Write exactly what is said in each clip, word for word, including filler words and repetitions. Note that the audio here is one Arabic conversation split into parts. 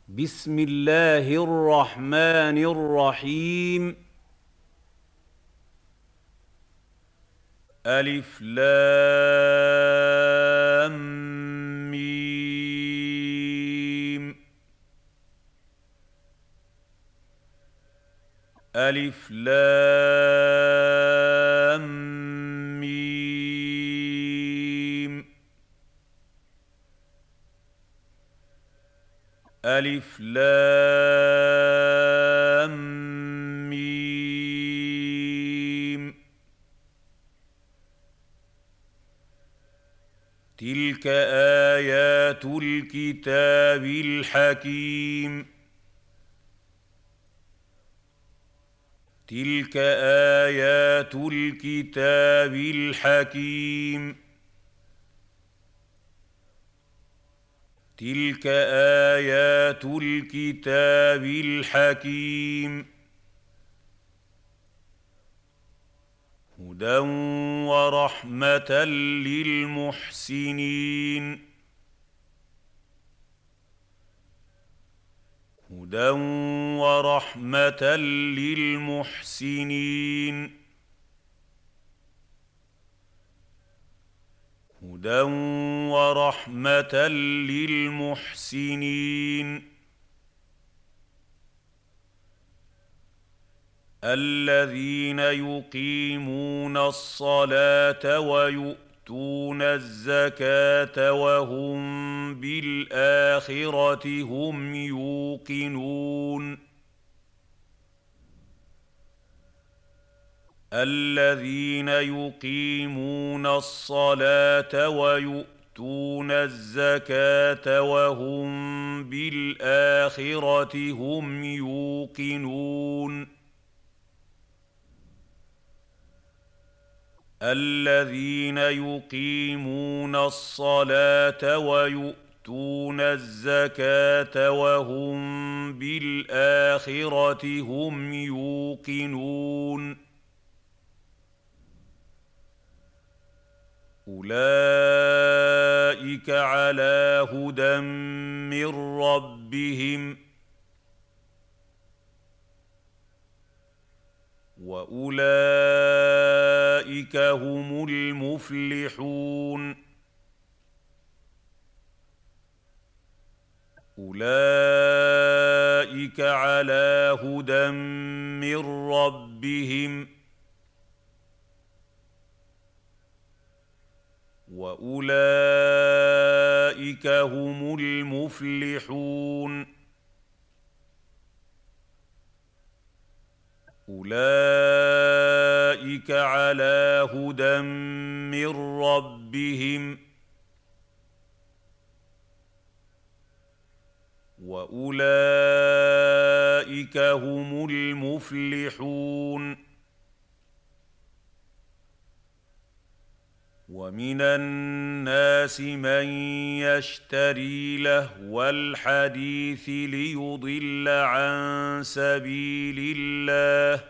بسم الله الرحمن الرحيم. ألف لام ميم. ألف لام ميم. ألف لام ميم. تلك آيات الكتاب الحكيم. تلك آيات الكتاب الحكيم. تلك آيات الكتاب الحكيم. هدى ورحمة للمحسنين. هدى ورحمة للمحسنين. هدى ورحمة للمحسنين. الذين يقيمون الصلاة ويؤتون الزكاة وهم بالآخرة هم يوقنون. الذين يقيمون الصلاة ويؤتون الزكاة وهم بالآخرة هم يوقنون. الذين يقيمون الصلاة ويؤتون الزكاة وهم بالآخرة هم يوقنون. أولئك على هدى من ربهم وأولئك هم المفلحون. أولئك على هدى من ربهم وأولئك هم المفلحون. أولئك على هدى من ربهم وأولئك هم المفلحون. ومن الناس من يشتري لهو الحديث ليضل عن سبيل الله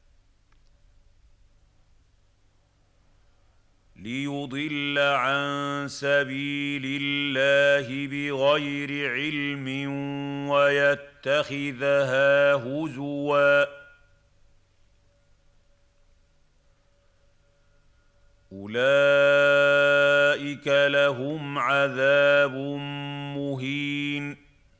ليضل عن سبيل الله بغير علم ويتخذها هزوا. أولئك لهم عذاب مهين.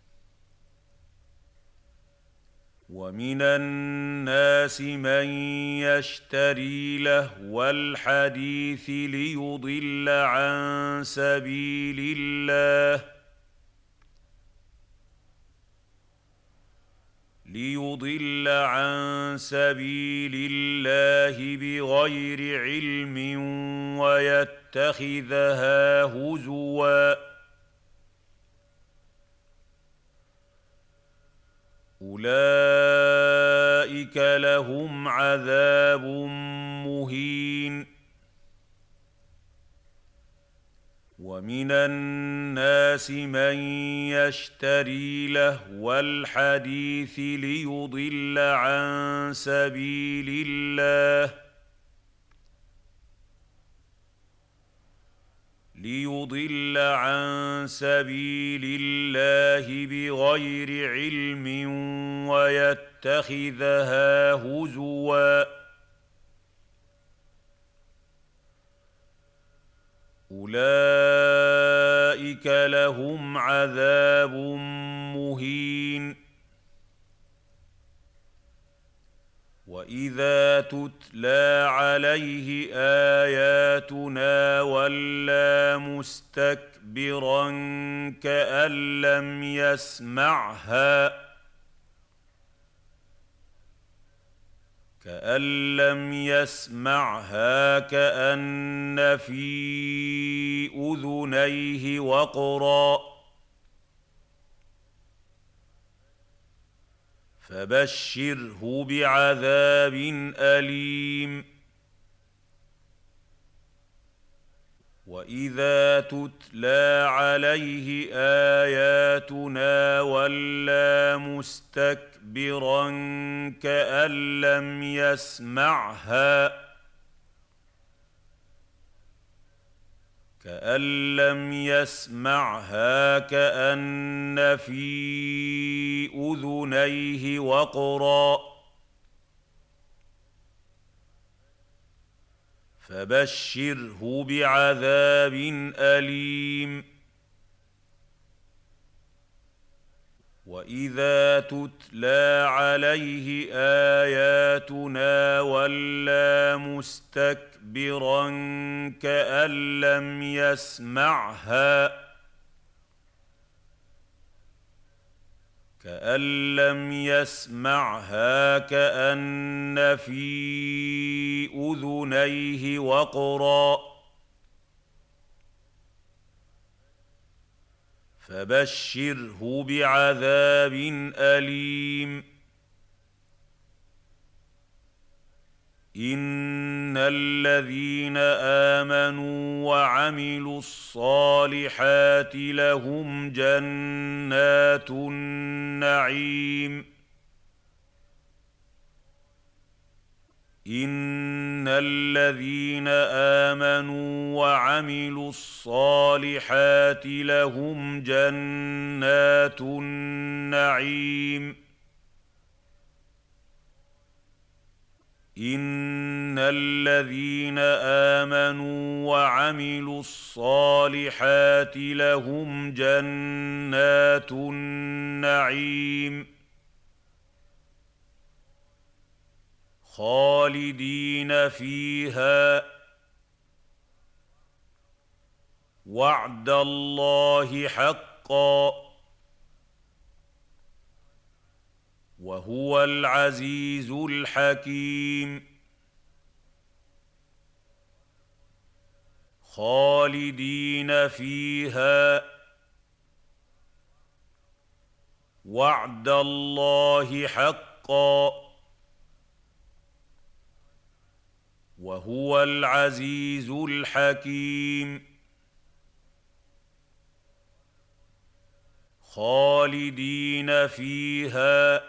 ومن الناس من يشتري لهو الحديث ليضل عن سبيل الله ليضل عن سبيل الله بغير علم ويتخذها هزوا. أولئك لهم عذاب مهين. ومن الناس من يشتري لهو الحديث ليضل عن سبيل الله ليضل عن سبيل الله بغير علم ويتخذها هزوا أولئك لهم عذاب مهين وإذا تتلى عليه آياتنا ولى مستكبرا كأن لم يسمعها كأن لم يسمعها كأن في أذنيه وقرا فبشره بعذاب أليم وإذا تتلى عليه آياتنا ولى مستكبرا كأن لم يسمعها كأن لم يسمعها كأن في أذنيه وقرا فبشره بعذاب أليم وإذا تتلى عليه آياتنا ولى مستكبرا كأن لم يسمعها كأن لم يسمعها كأن في أذنيه وقرا فبشره بعذاب أليم إن الذين آمنوا وعملوا الصالحات لهم جنات النعيم إن الذين آمنوا وعملوا الصالحات لهم جنات النعيم إن الذين آمنوا وعملوا الصالحات لهم جنات النعيم خالدين فيها وعد الله حقا وهو العزيز الحكيم خالدين فيها وعد الله حقا وهو العزيز الحكيم خالدين فيها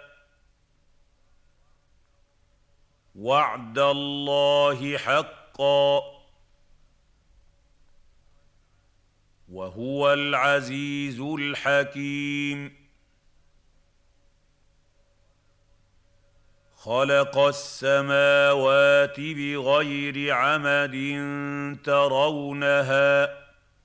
وعد الله حقا وهو العزيز الحكيم خلق السماوات بغير عمد ترونها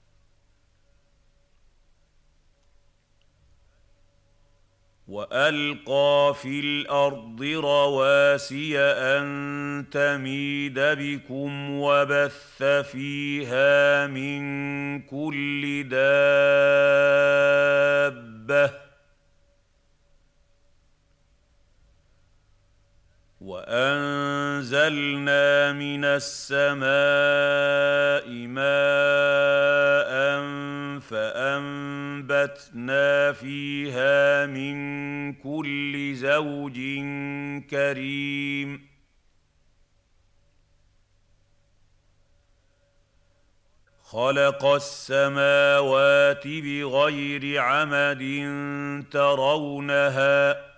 وألقى في الأرض رواسي أن تميد بكم وبث فيها من كل دابة وأنزلنا من السماء ماء فأنبتنا فيها من كل زوج كريم خلق السماوات بغير عمد ترونها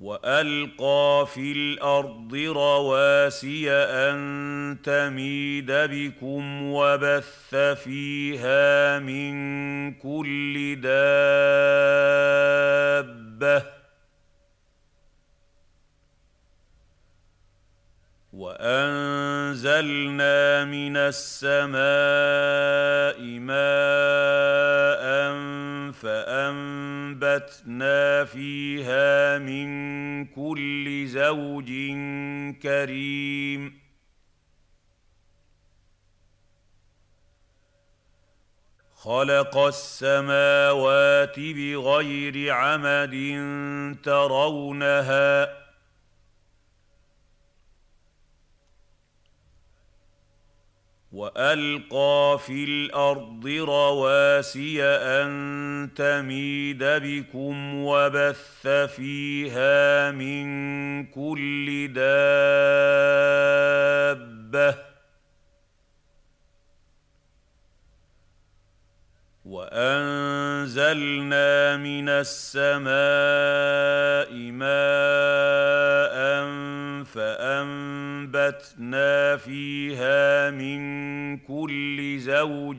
وألقى في الأرض رواسي أن تميد بكم وبث فيها من كل دابة وأنزلنا من السماء ماء فأنبتنا فيها من كل زوج كريم خلق السماوات بغير عمد ترونها وألقى في الأرض رواسي أن تميد بكم وبث فيها من كل دابة وأنزلنا من السماء ماء فأنبتنا فيها من كل زوج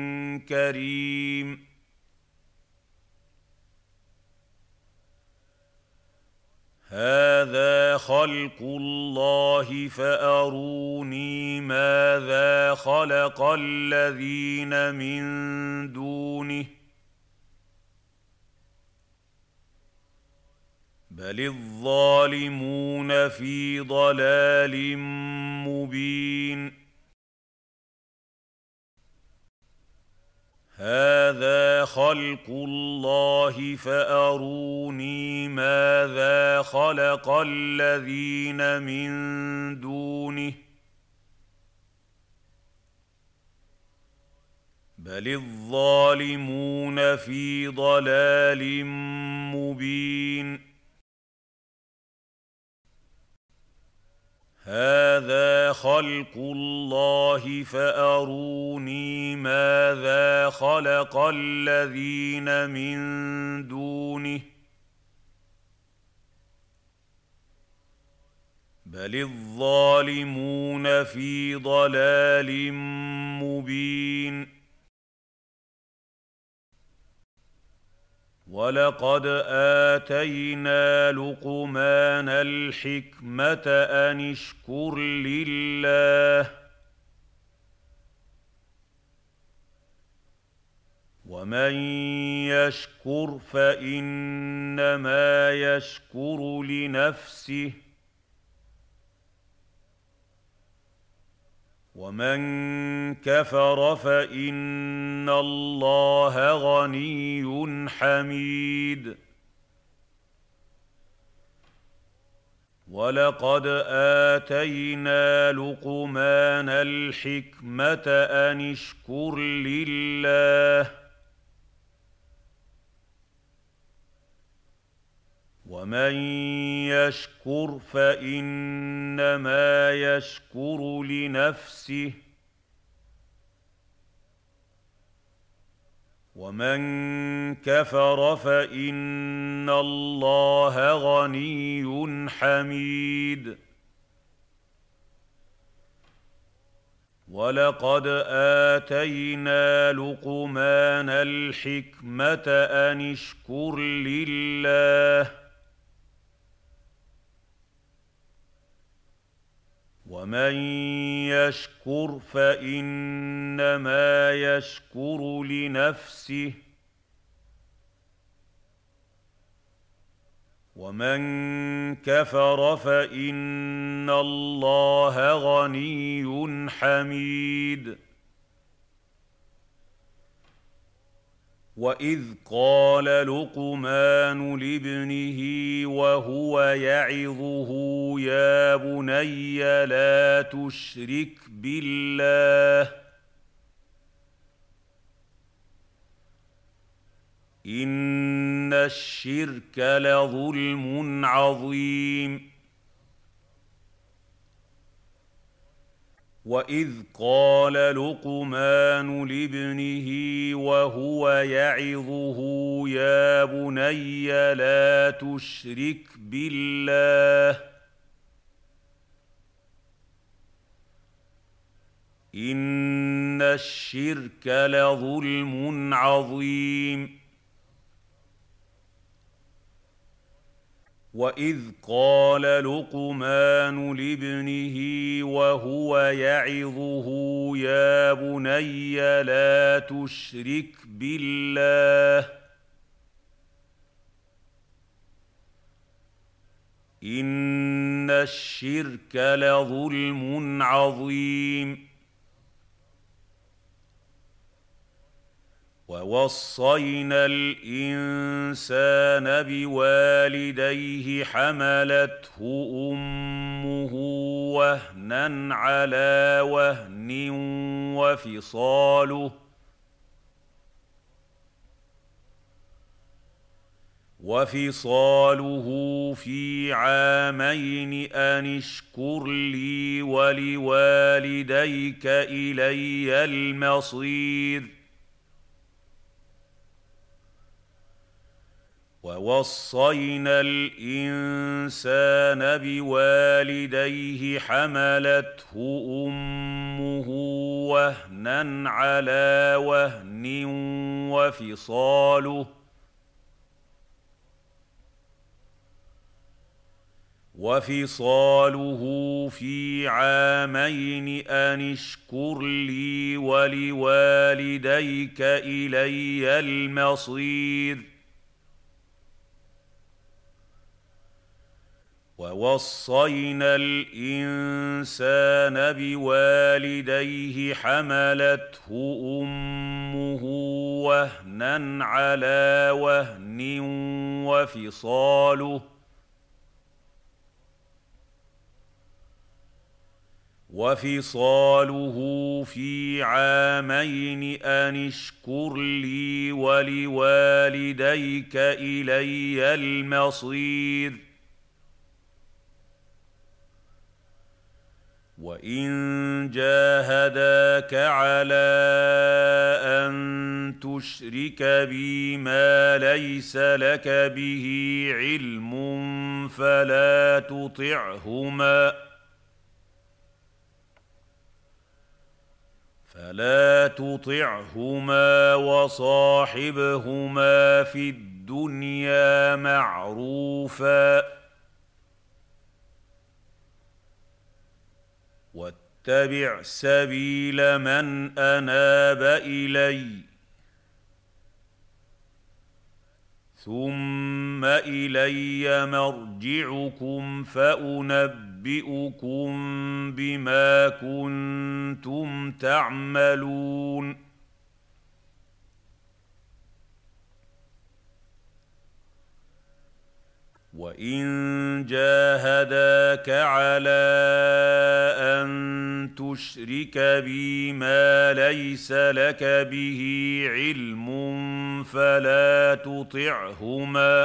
كريم هذا خلق الله فأروني ماذا خلق الذين من دونه بل الظالمون في ضلال مبين هذا خلق الله فأروني ماذا خلق الذين من دونه بل الظالمون في ضلال مبين هذا خلق الله فأروني ماذا خلق الذين من دونه بل الظالمون في ضلال مبين ولقد آتينا لقمان الحكمة أن اشكر لله ومن يشكر فإنما يشكر لنفسه ومن كفر فإن الله غني حميد ولقد آتينا لقمان الحكمة أن اشكر لله ومن يشكر فإنما يشكر لنفسه ومن كفر فإن الله غني حميد ولقد آتينا لقمان الحكمة أن اشكر لله ومن يشكر فإنما يشكر لنفسه ومن كفر فإن الله غني حميد وإذ قال لقمان لابنه وهو يعظه يا بني لا تشرك بالله إن الشرك لظلم عظيم وإذ قال لقمان لابنه وهو يعظه يا بني لا تشرك بالله إن الشرك لظلم عظيم وإذ قال لقمان لابنه وهو يعظه يا بني لا تشرك بالله إن الشرك لظلم عظيم ووصينا الإنسان بوالديه حملته أمه وهنا على وهن وفصاله وفصاله في عامين أن اشكر لي ولوالديك إلي المصير ووصينا الإنسان بوالديه حملته أمه وهنا على وهن وفصاله وفصاله في عامين أن اشكر لي ولوالديك إلي المصير ووصينا الإنسان بوالديه حملته أمه وهنا على وهن وفصاله وفصاله في عامين أن اشكر لي ولوالديك إلي المصير وإن جاهداك على أن تشرك بي ما ليس لك به علم فلا تطعهما فلا تطعهما وصاحبهما في الدنيا معروفا واتبع سبيل من أناب إلي ثم إلي مرجعكم فأنبئكم بما كنتم تعملون وإن جاهداك على أن تشرك بي ما ليس لك به علم فلا تطعهما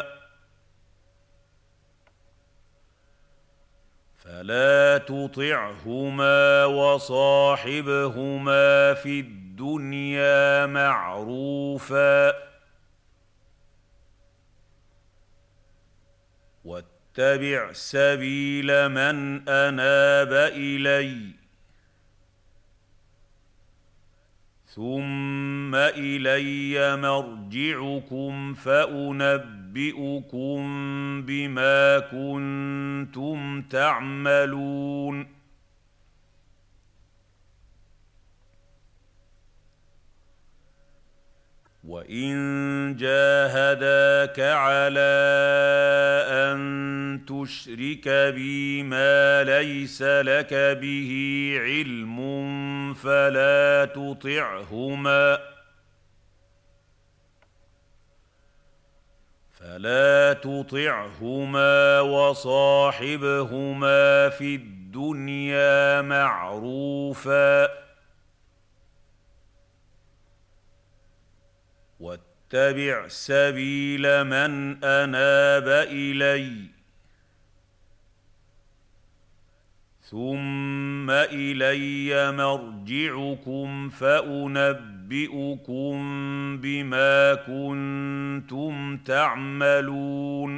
فلا تطعهما وصاحبهما في الدنيا معروفا واتبع سبيل من أناب إلي ثم إلي مرجعكم فأنبئكم بما كنتم تعملون وإن جاهداك على أن تشرك بي ما ليس لك به علم فلا تطعهما فلا تطعهما وصاحبهما في الدنيا معروفا واتبع سبيل من أناب إلي ثم إلي مرجعكم فأنبئكم بما كنتم تعملون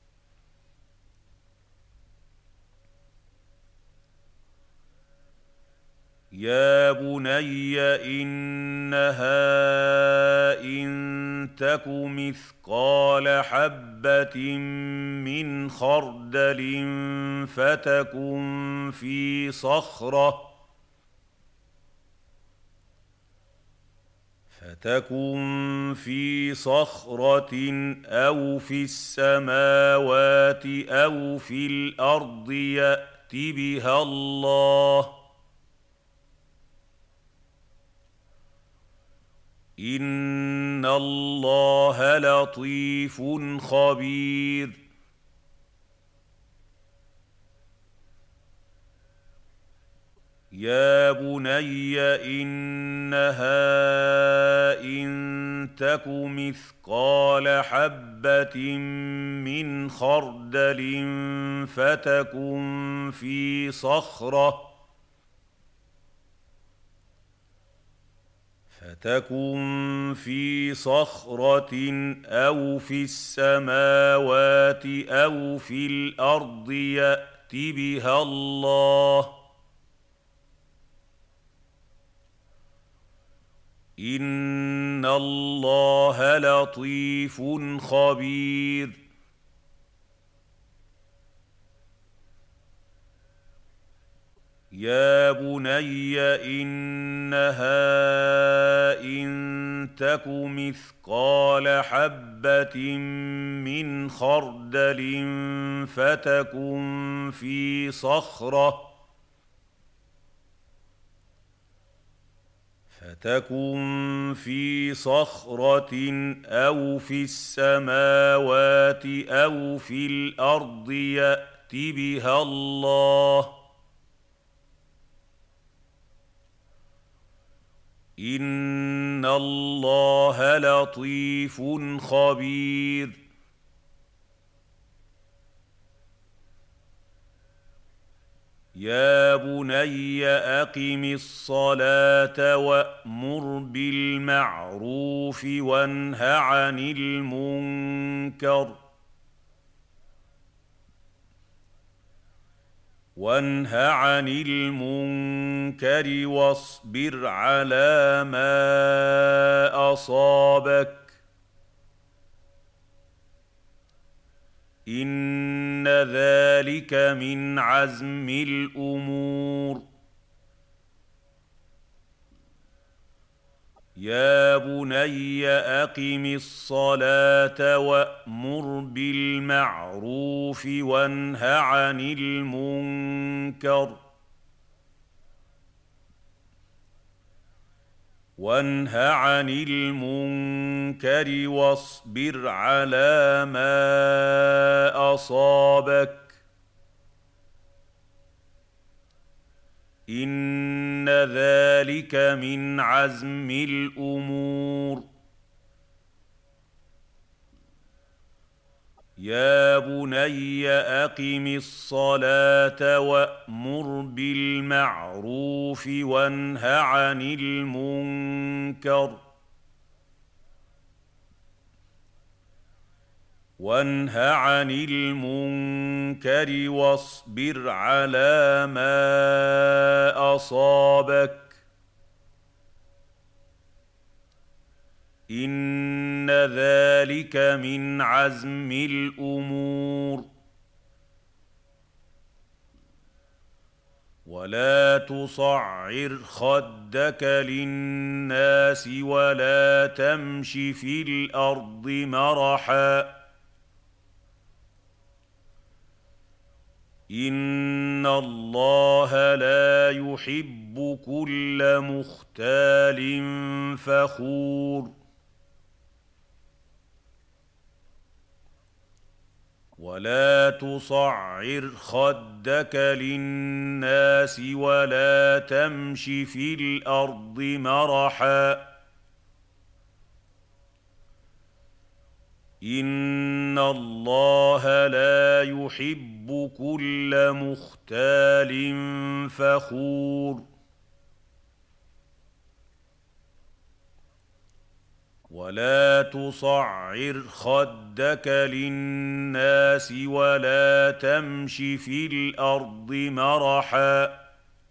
يا بني إنها إن تك مثقال حبة من خردل فتكن في صخرة فتكن في صخرة أو في السماوات أو في الأرض يأت بها الله إن الله لطيف خبير يا بني إنها إن تك مثقال حبة من خردل فتكن في صخرة فتكن في صخرة أو في السماوات أو في الأرض يأت بها الله إن الله لطيف خبير يا بني إنها إن تك مثقال حبة من خردل فتكن في صخرة فتكن في صخرة أو في السماوات أو في الأرض يأت بها الله إن الله لطيف خبير يا بني أقم الصلاة وأمر بالمعروف وانه عن المنكر وانه عن المنكر واصبر على ما أصابك إن ذلك من عزم الأمور يا بني أقم الصلاة وأمر بالمعروف وانه عن المنكر وانه عن المنكر واصبر على ما أصابك إن ذلك من عزم الأمور يا بني أقم الصلاة وأمر بالمعروف وانه عن المنكر وانه عن المنكر واصبر على ما أصابك إن ذلك من عزم الأمور ولا تصعر خدك للناس ولا تمش في الأرض مرحا إن الله لا يحب كل مختال فخور ولا تصعر خدك للناس ولا تمش في الأرض مرحا إن الله لا يحب كل مختال فخور ولا تصعر خدك للناس ولا تمش في الارض مرحا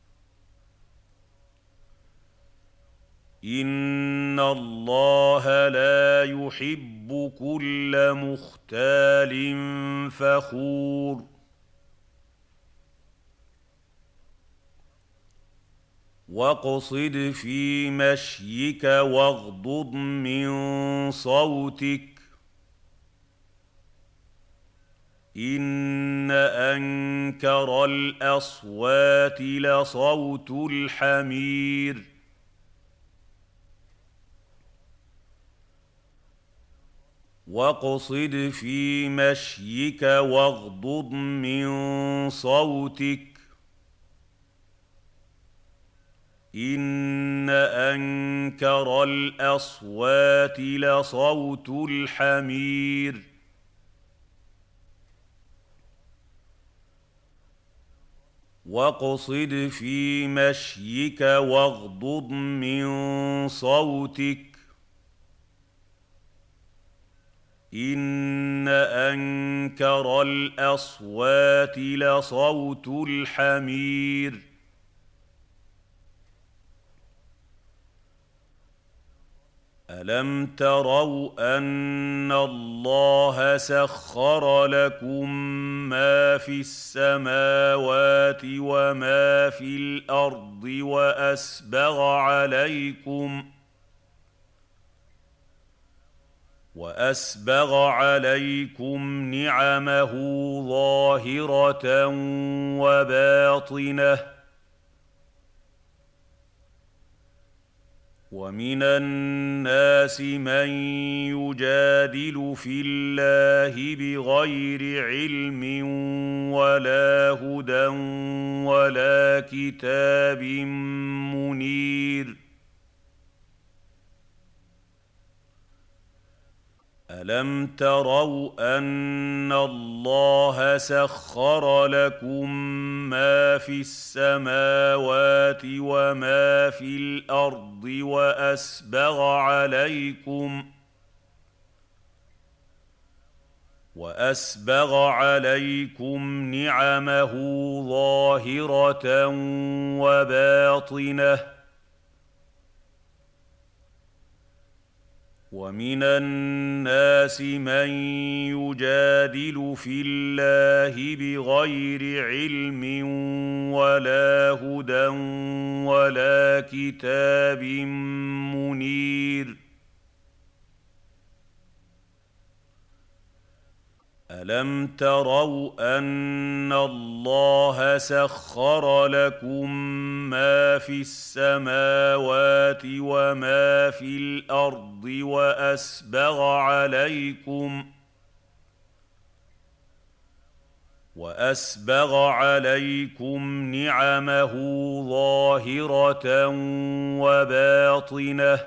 ان الله لا يحب كل مختال فخور واقصد في مشيك واغضض من صوتك ان انكر الاصوات لصوت الحمير واقصد في مشيك واغضض من صوتك ان انكر الاصوات لصوت الحمير واقصد في مشيك واغضض من صوتك ان انكر الاصوات لصوت الحمير الم تروا ان الله سخر لكم ما في السماوات وما في الارض واسبغ عليكم وأسبغ عليكم نعمه ظاهرة وباطنة ومن الناس من يجادل في الله بغير علم ولا هدى ولا كتاب منير ألم تروا أن الله سخر لكم ما في السماوات وما في الأرض وأسبغ عليكم وأسبغ عليكم نعمه ظاهرة وباطنة ومن الناس من يجادل في الله بغير علم ولا هدى ولا كتاب منير ألم تروا أن الله سخر لكم ما في السماوات وما في الأرض وأسبغ عليكم وأسبغ عليكم نعمه ظاهرة وباطنة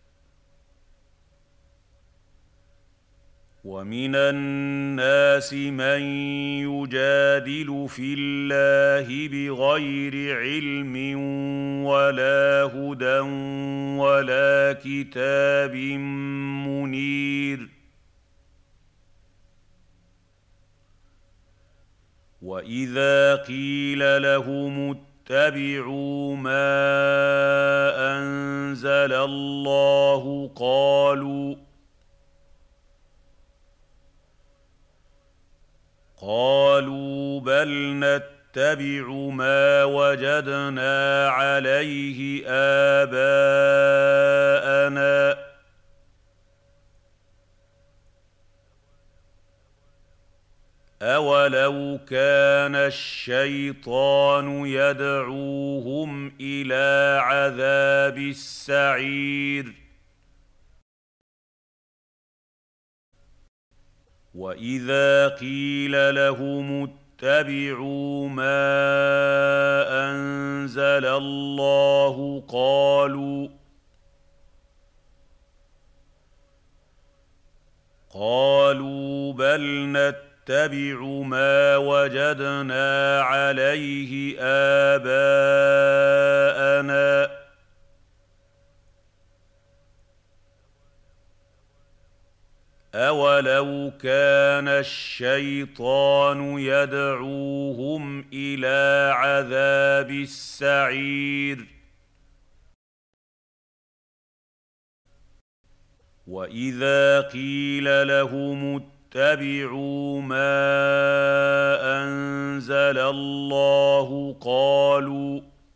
ومن الناس من يجادل في الله بغير علم ولا هدى ولا كتاب منير وإذا قيل لهم اتبعوا ما أنزل الله قالوا قالوا بل نتبع ما وجدنا عليه آباءنا أولو كان الشيطان يدعوهم إلى عذاب السعير وإذا قيل لهم اتبعوا ما أنزل الله قالوا قالوا قالوا بل نتبع ما وجدنا عليه آباءنا أولو كان الشيطان يدعوهم إلى عذاب السعير وإذا قيل لهم اتبعوا ما أنزل الله قالوا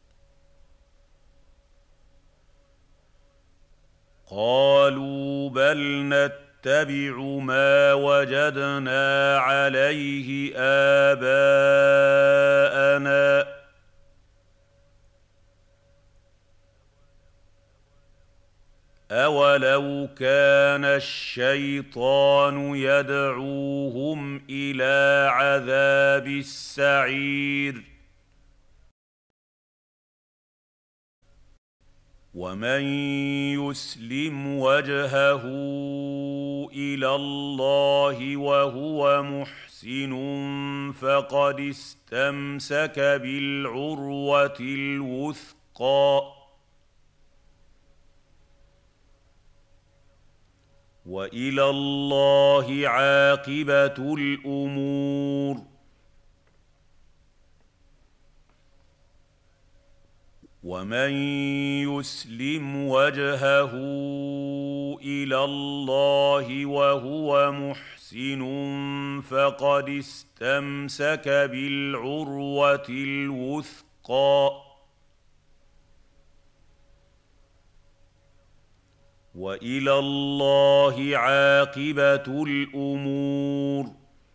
قالوا بل نتبع ما وجدنا عليه آباءنا أولو كان الشيطان يدعوهم إلى عذاب السعير ومن يسلم وجهه إلى الله وهو محسن فقد استمسك بالعروة الوثقى وإلى الله عاقبة الأمور ومن يسلم وجهه إلى الله وهو محسن فقد استمسك بالعروة الوثقى وإلى الله عاقبة الأمور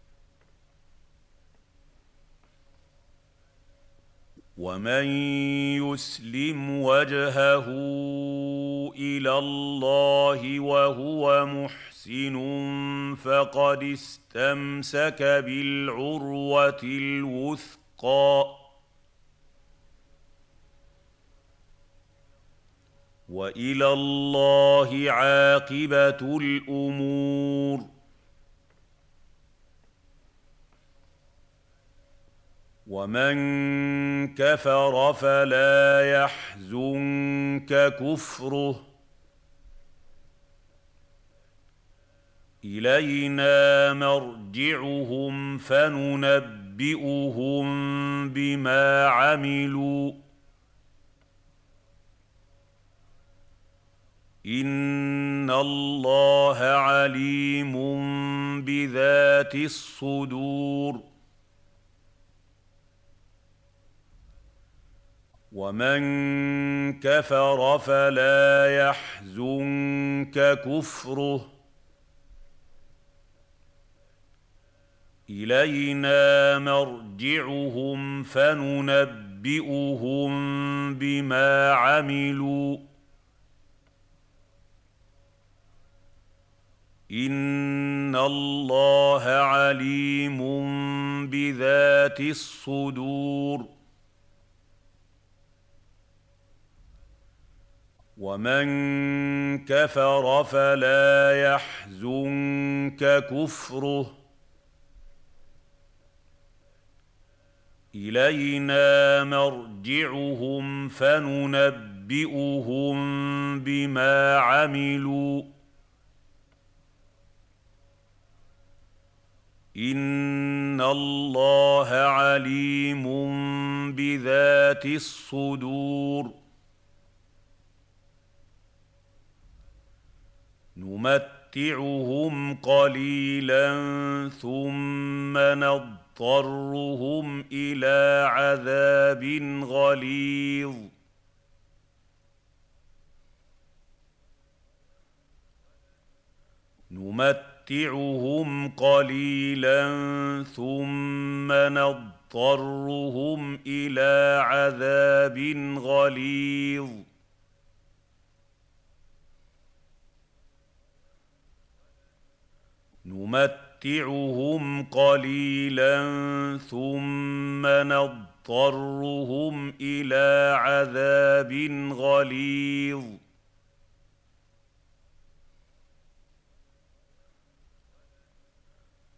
ومن يسلم وجهه إلى الله وهو محسن فقد استمسك بالعروة الوثقى وإلى الله عاقبة الأمور ومن كفر فلا يحزنك كفره إلينا مرجعهم فننبئهم بما عملوا إن الله عليم بذات الصدور ومن كفر فلا يحزنك كفره إلينا مرجعهم فننبئهم بما عملوا إن الله عليم بذات الصدور ومن كفر فلا يحزنك كفره إلينا مرجعهم فننبئهم بما عملوا إن الله عليم بذات الصدور نمتعهم قليلا ثم نضطرهم إلى عذاب غليظ نمتعهم قليلا ثم نضطرهم إلى عذاب غليظ نمتعهم قليلا ثم نضطرهم إلى عذاب غليظ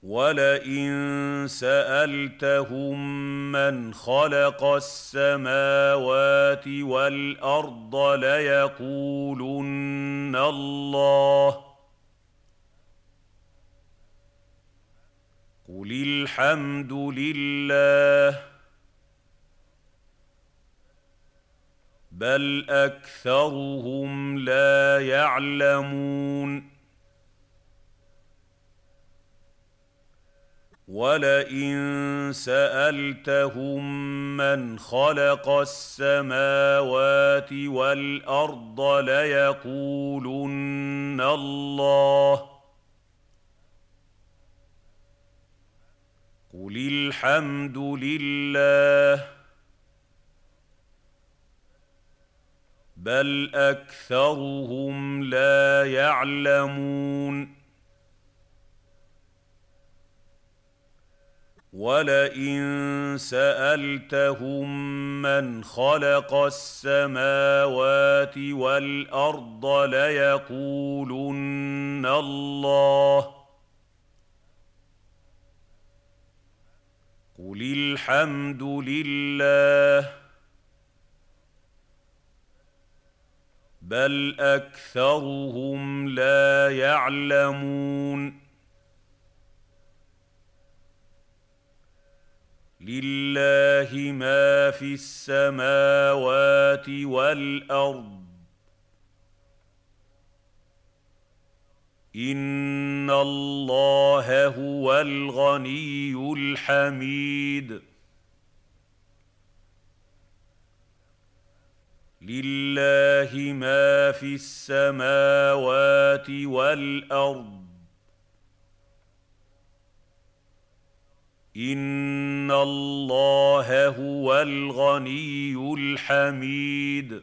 ولئن سالتهم من خلق السماوات والارض ليقولن الله قل الحمد لله بل اكثرهم لا يعلمون ولئن سالتهم من خلق السماوات والارض ليقولن الله قل الحمد لله بل اكثرهم لا يعلمون ولئن سالتهم من خلق السماوات والارض ليقولن الله قل الحمد لله بل اكثرهم لا يعلمون لله ما في السماوات والارض ان الله هو الغني الحميد لله ما في السماوات والارض ان الله هو الغني الحميد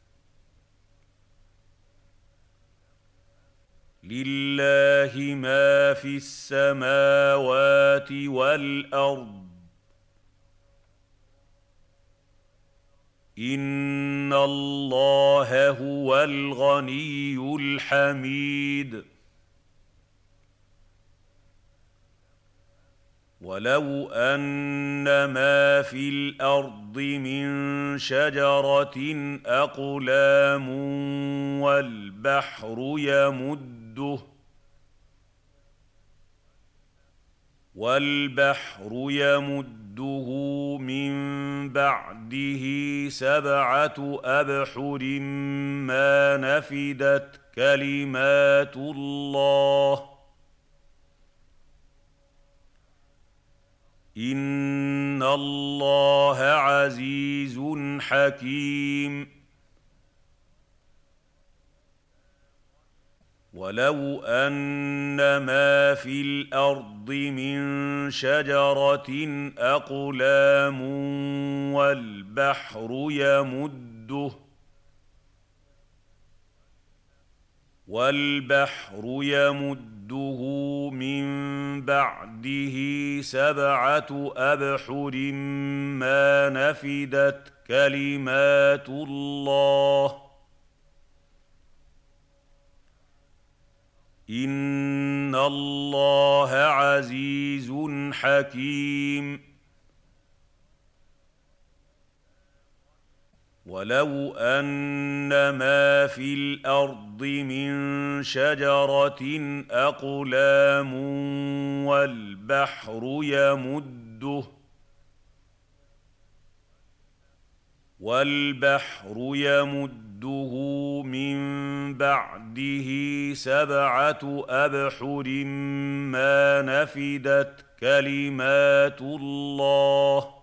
لله ما في السماوات والارض ان الله هو الغني الحميد ولو ان ما في الارض من شجره اقلام والبحر يمده والبحر يمده من بعده سبعه ابحر ما نفدت كلمات الله ان الله عزيز حكيم ولو ان ما في الارض من شجره اقلام والبحر يمده والبحر يمده من بعده سبعه ابحر ما نفدت كلمات الله ان الله عزيز حكيم ولو ان ما في الارض من شجره اقلام والبحر يمده والبحر يمده من بعده سبعه ابحر ما نفدت كلمات الله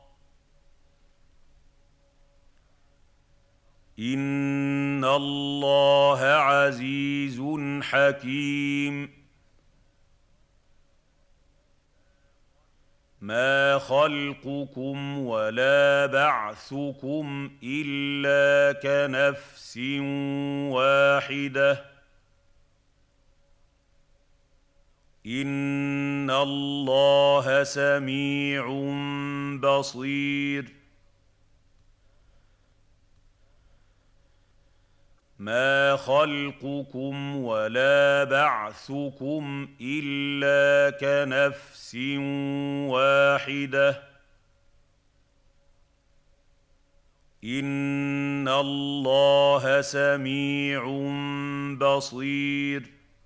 ان الله عزيز حكيم ما خلقكم ولا بعثكم الا كنفس واحده ان الله سميع بصير مَا خَلْقُكُمْ وَلَا بَعْثُكُمْ إِلَّا كَنَفْسٍ وَاحِدَةٍ إِنَّ اللَّهَ سَمِيعٌ بَصِيرٌ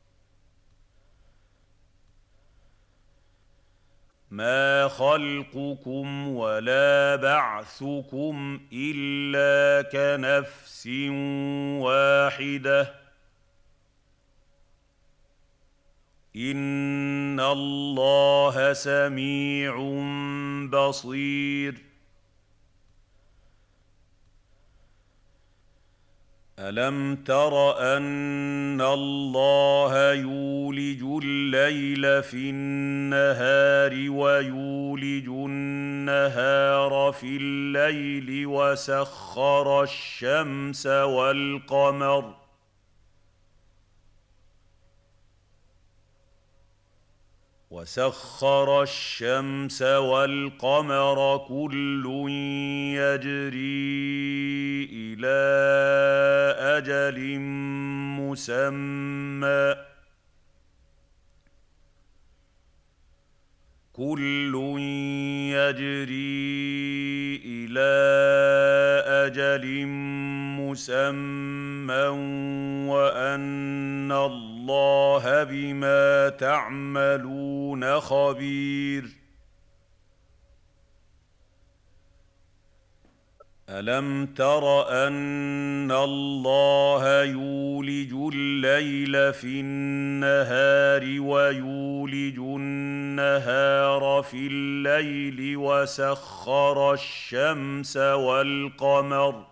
مَا خَلْقُكُمْ وَلَا بَعْثُكُمْ إِلَّا كَنَفْسٍ وَاحِدَةٍ إِنَّ اللَّهَ سَمِيعٌ بَصِيرٌ أَلَمْ تَرَ أَنَّ اللَّهَ يُولِجُ اللَّيْلَ فِي النَّهَارِ وَيُولِجُ النَّهَارَ في اللَّيْلِ وَسَخَّرَ الشَّمْسَ وَالْقَمَرَ وَسَخَّرَ الشَّمْسَ وَالْقَمَرَ كُلٌّ يَجْرِي إِلَىٰ أَجَلٍ مُّسَمًّى كُلٌّ يَجْرِي إِلَىٰ أَجَلٍ مُّسَمًّى وَأَنَّ اللَّهَ بِمَا تَعْمَلُونَ خَبِيرٌ أَلَمْ تَرَ أَنَّ اللَّهَ يُولِجُ اللَّيْلَ فِي النَّهَارِ وَيُولِجُ النَّهَارَ فِي اللَّيْلِ وَسَخَّرَ الشَّمْسَ وَالْقَمَرَ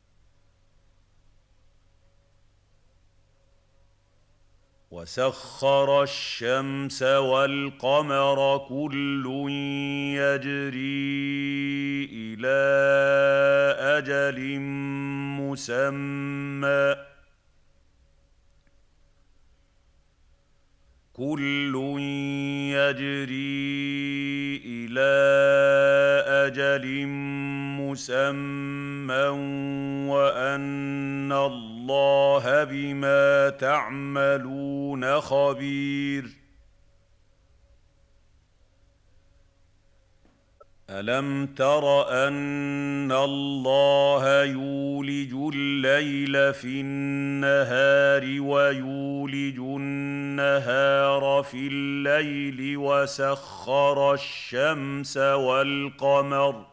وَسَخَّرَ الشَّمْسَ وَالْقَمَرَ كُلٌّ يَجْرِي إِلَىٰ أَجَلٍ مُّسَمًّى كُلٌّ يَجْرِي إِلَىٰ أَجَلٍ مُّسَمًّى وَأَنَّ اللَّهَ بِمَا تَعْمَلُونَ خَبِيرٌ أَلَمْ تَرَ أَنَّ اللَّهَ يُولِجُ اللَّيْلَ فِي النَّهَارِ وَيُولِجُ النَّهَارَ فِي اللَّيْلِ وَسَخَّرَ الشَّمْسَ وَالْقَمَرَ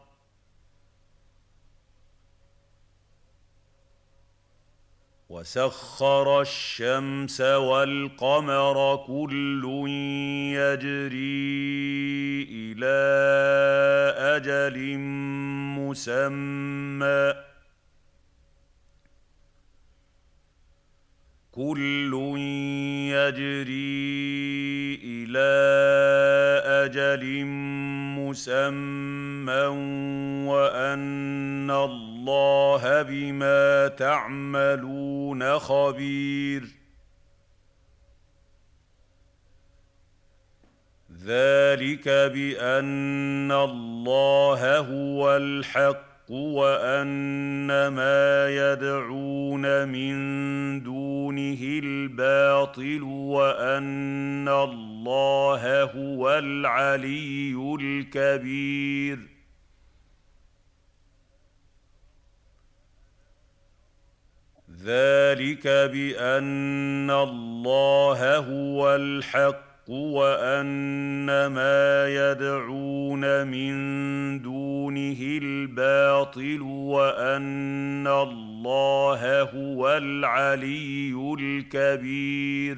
وَسَخَّرَ الشَّمْسَ وَالْقَمَرَ كُلٌّ يَجْرِي إِلَىٰ أَجَلٍ مُّسَمًّى كُلٌّ يَجْرِي إِلَىٰ أَجَلٍ مُّسَمًّى وَأَنَّ اللَّهَ بِمَا تَعْمَلُونَ خَبِيرٌ ذَٰلِكَ بِأَنَّ اللَّهَ هُوَ الْحَقُّ وَأَنَّ مَا يَدْعُونَ مِن دُونِهِ الْبَاطِلُ وَأَنَّ اللَّهَ هُوَ الْعَلِيُّ الْكَبِيرُ ذَٰلِكَ بِأَنَّ اللَّهَ هُوَ الْحَقُّ وَأَنَّ مَا يَدْعُونَ مِن دُونِهِ الْبَاطِلُ وَأَنَّ اللَّهَ هُوَ الْعَلِيُّ الْكَبِيرُ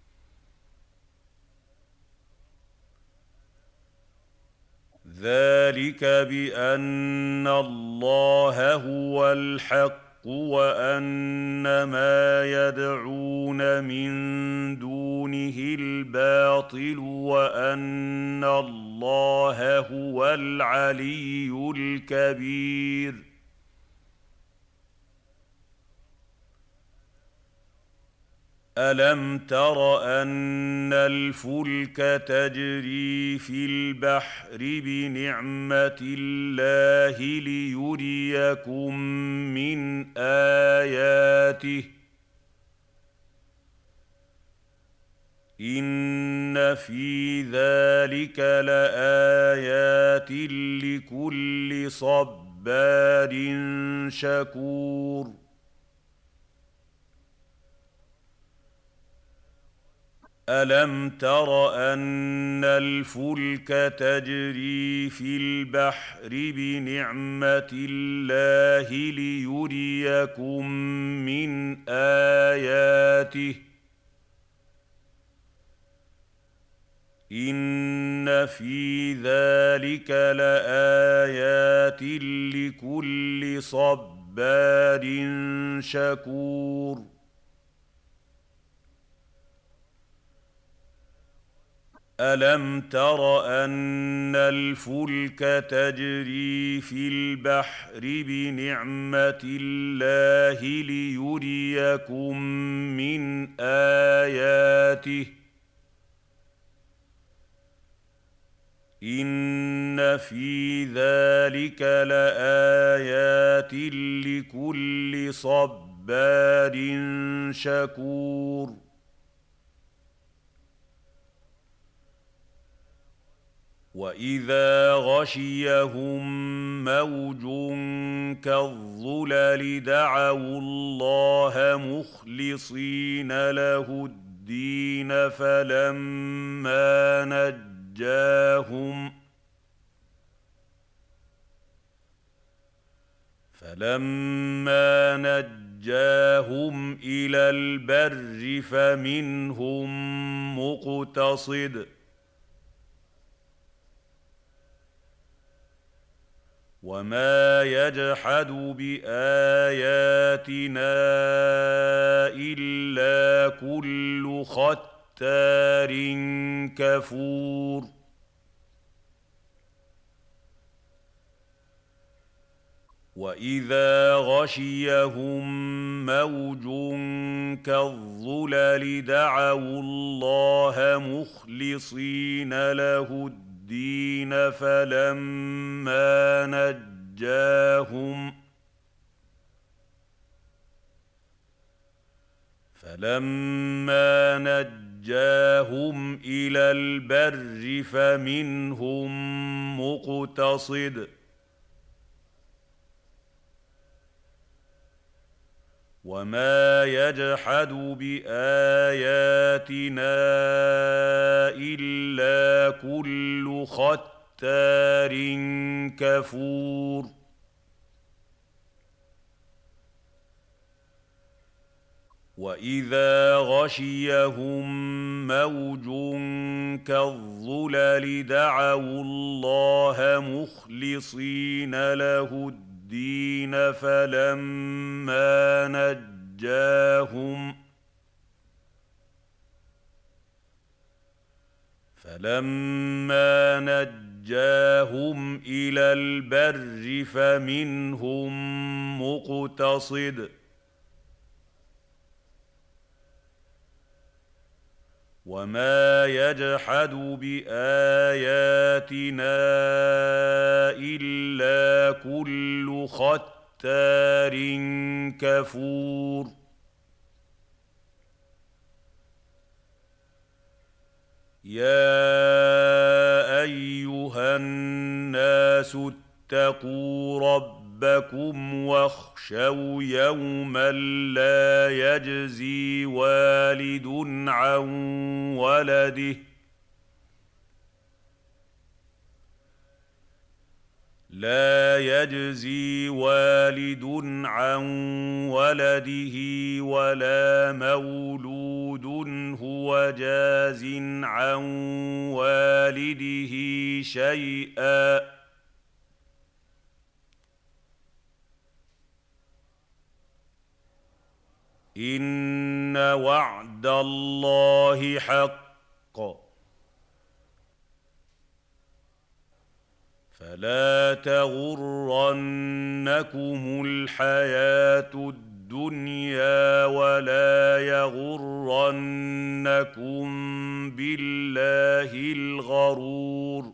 ذَٰلِكَ بِأَنَّ اللَّهَ هُوَ الْحَقُّ وَأَنَّ مَا يَدْعُونَ مِن دُونِهِ الْبَاطِلُ وَأَنَّ اللَّهَ هُوَ الْعَلِيُّ الْكَبِيرُ أَلَمْ تَرَ أَنَّ الْفُلْكَ تَجْرِي فِي الْبَحْرِ بِنِعْمَتِ اللَّهِ لِيُرِيَكُم مِّنْ آيَاتِهِ إن في ذلك لآيات لكل صبار شكور ألم تر أن الفلك تجري في البحر بنعمة الله ليريكم من آياته إن في ذلك لآيات لكل صبار شكور ألم تر أن الفلك تجري في البحر بنعمة الله ليريكم من آياته إن في ذلك لآيات لكل صبار شكور وإذا غشيهم موج كالظلل دعوا الله مخلصين له الدين فلما نجاهم فلما نجاهم إلى البر فمنهم مقتصد وما يجحد بآياتنا إلا كل ختار كفور وإذا غشيهم موج كالظلل دعوا الله مخلصين له الدين فلما نجاهم فلما نجاهم إلى البر فمنهم مقتصد وما يجحد بآياتنا إلا كل ختار كفور وإذا غشيهم موج كالظلل دعوا الله مخلصين له الدين فلما نجاهم فلما نجاهم إلى البر فمنهم مقتصد وما يجحد بآياتنا إلا كل ختار كفور يا أيها الناس اتقوا ربكم واخشوا يوما لا يجزي والد عن ولده لا يجزي والد عن ولده ولا مولود هو جاز عن والده شيئا إن وعد الله حق فلا تغرنكم الحياة الدنيا ولا يغرنكم بالله الغرور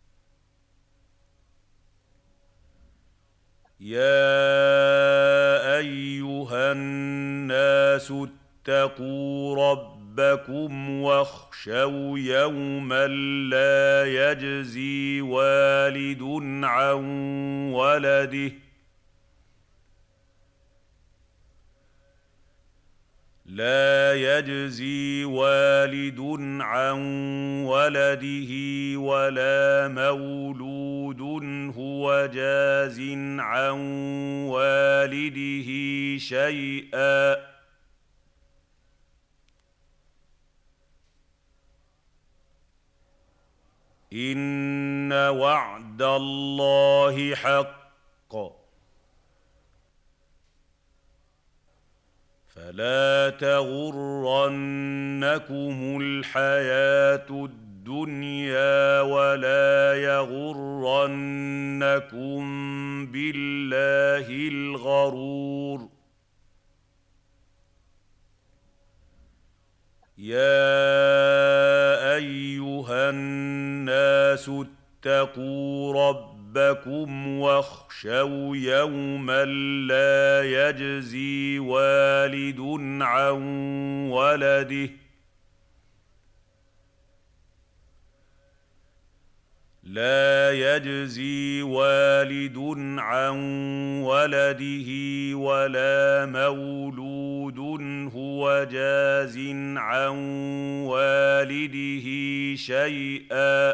يا أيها الناس اتقوا ربكم ربكم واخشوا يوما لا يجزي والد عن ولده لا يجزي والد عن ولده ولا مولود هو جاز عن والده شيئا إن وعد الله حق فلا تغرنكم الحياة الدنيا ولا يغرنكم بالله الغرور يا أيها الناس اتقوا ربكم واخشوا يوما لا يجزي والد عن ولده لا يجزي والد عن ولده ولا مولود هو جاز عن والده شيئا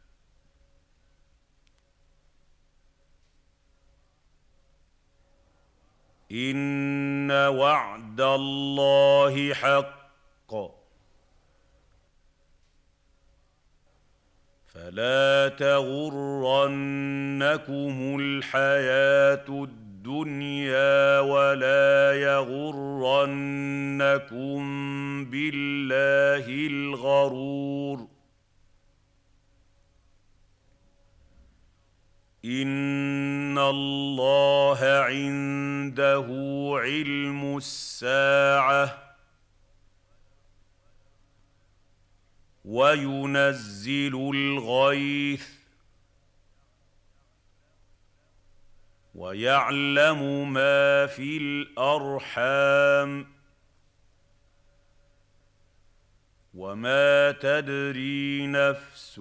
إن وعد الله حق فلا تغرنكم الحياة الدنيا ولا يغرنكم بالله الغرور إن الله عنده علم الساعة وينزل الغيث ويعلم ما في الأرحام وما تدري نفس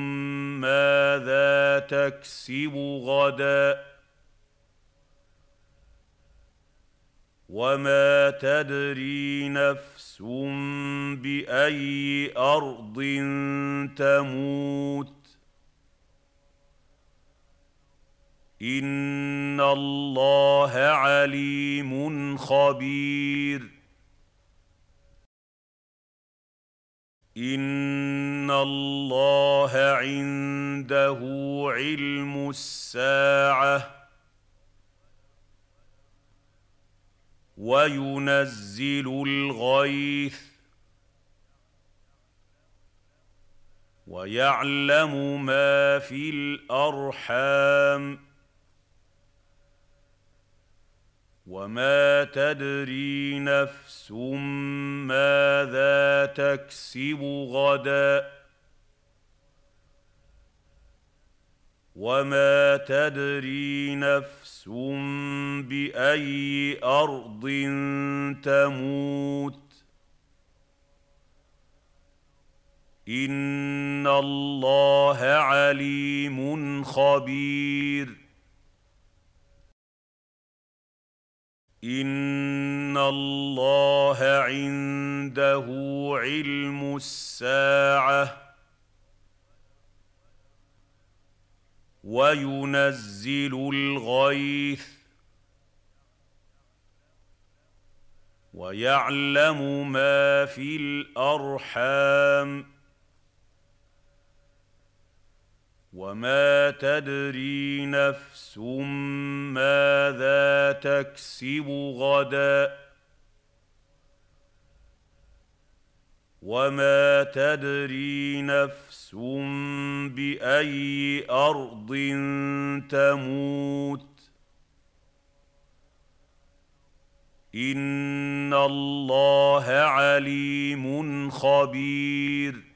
ماذا تكسب غدا وما تدري نفس بأي أرض تموت إن الله عليم خبير إن الله عنده علم الساعة وينزل الغيث ويعلم ما في الأرحام وما تدري نفس ماذا تكسب غدا وما تدري نفس بأي أرض تموت إن الله عليم خبير إن الله عنده علم الساعة وينزل الغيث ويعلم ما في الأرحام وما تدري نفس ماذا تكسب غدا وما تدري نفس بأي أرض تموت إن الله عليم خبير